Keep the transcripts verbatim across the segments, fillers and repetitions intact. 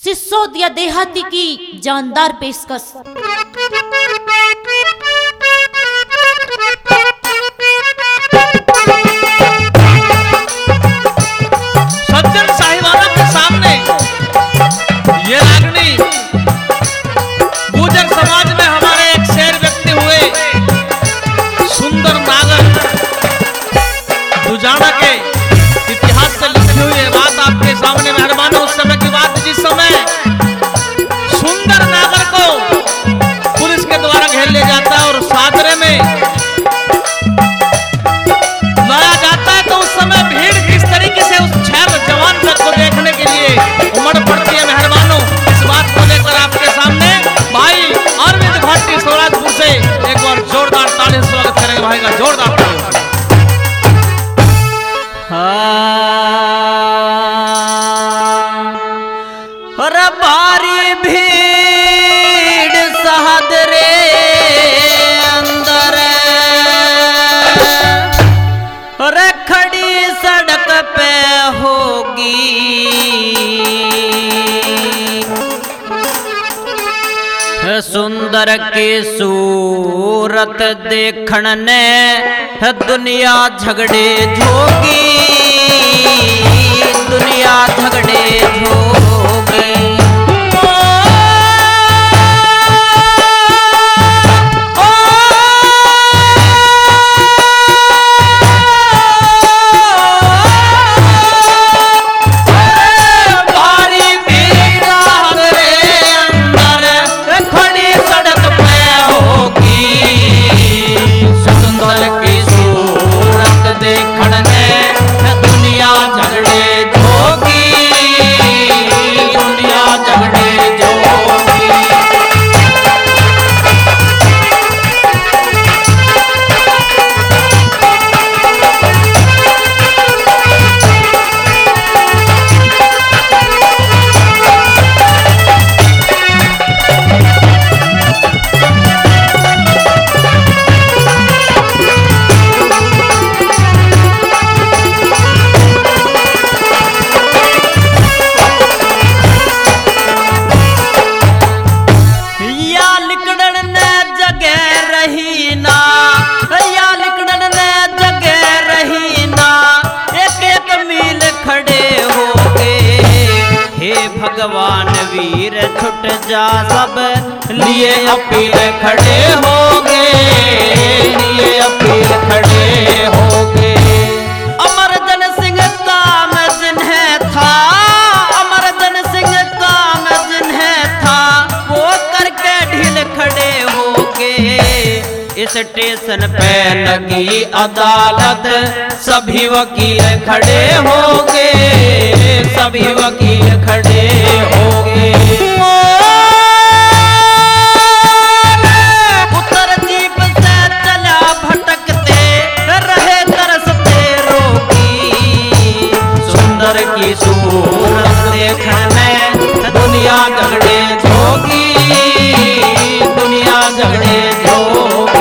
सिसोदिया देहाती की जानदार पेशकश। सज्जन साहिबाना के सामने ये रागनी गुर्जर समाज में हमारे एक शेर व्यक्ति हुए सुंदर नागर दुजाना के इतिहास से लिखी हुई ये बात आपके सामने मेहरबान। उस समय की बात जिस समय सुंदर नागर को पुलिस के द्वारा घेर लिया जाता है और सादरे में लाया जाता है, तो उस समय भीड़ किस तरीके से उस छह जवान तक को देखने के लिए उमड़ पड़ती है मेहरबानों। इस बात को लेकर आपके सामने भाई अरविंद भाटी सोराजपुर से एक बार जोरदार ताली से स्वागत करेंगे भाई का, जोरदार ताली। अरे भारी भीड़ सहदरे अंदर, अरे खड़ी सड़क पे होगी, सुंदर की सूरत देखण ने दुनिया झगड़े जोगी, दुनिया झगड़े जोगे। भगवान वीर छुट जा सब लिए अपील खड़े होगे, लिए अपील खड़े होगे। अमरजन सिंह काम जिन्हें था, अमरजन सिंह काम जिन्हें था, वो करके ढील खड़े होगे। इस स्टेशन पे लगी अदालत सभी वकील खड़े होंगे, सभी वकील खड़े होंगे। उतर जीप से चला भटकते रहे तरसते रोगी, सुंदर की सूरत देखने दुनिया झगड़े जोगी, दुनिया झगड़े जोगी।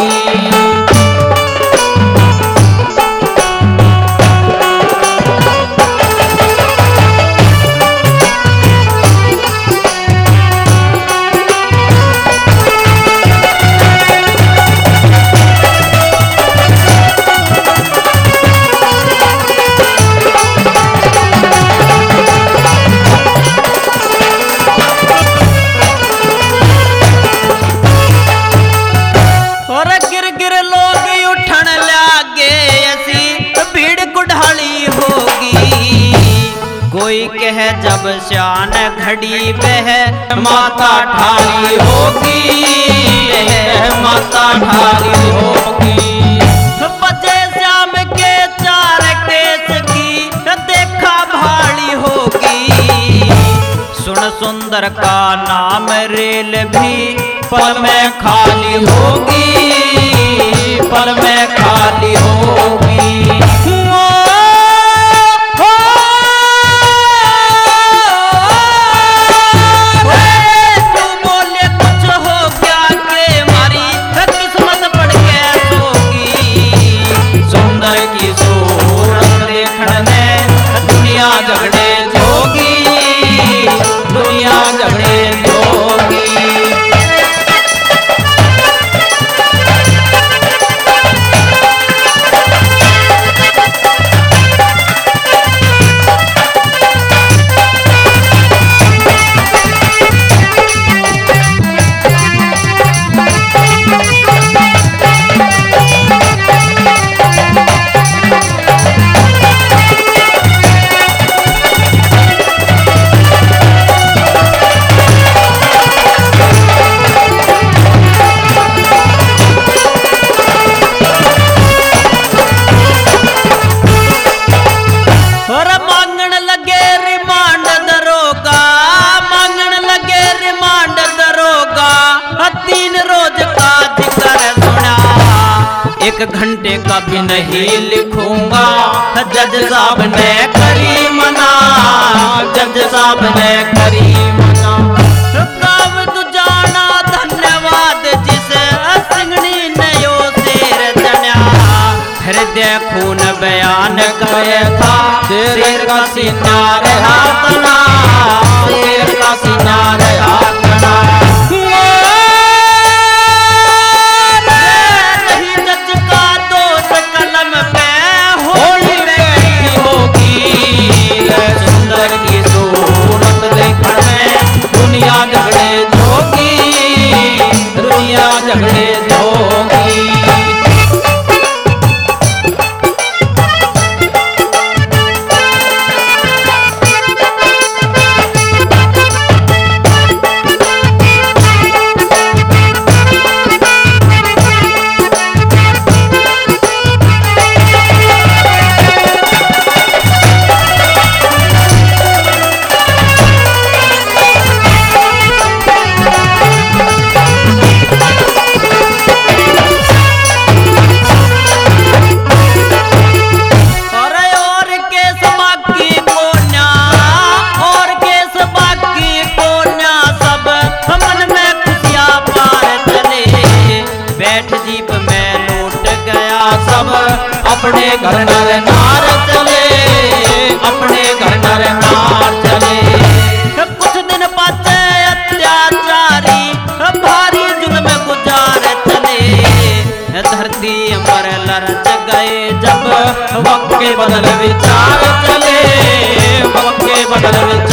कोई कह जब शान घड़ी बह माता ठाली होगी, माता ठाली होगी। बजे शाम के चार केस की देखा भाड़ी होगी, सुन सुंदर का नाम रेल भी पल में खाली होगी, पल में खाली होगी। दुनिया झगड़े जोगी, दुनिया एक घंटे का भी नहीं लिखूंगा। जज साहब ने करी मना, जज साहब ने करी मना। गाव तू जाना धन्यवाद जिसे सिंगड़ी ने यो शेर जन्या। हृदय खून बयान करे था, शेर का सीना रहा तना, शेर का सीना रहा तना। नहीं जज का दोष कलम पे होली बैठी होगी। सुंदर की सूरत देखने में दुनिया झगड़े जोगी, दुनिया झगड़े जोगी। अपने घर नर नार चले, अपने घर नर नार चले। कुछ दिन पाते अत्याचारी भारी जुल्म गुजार चले। धरती पर लरच गए जब वक्त के बदल विचार चले, वक्त के बदल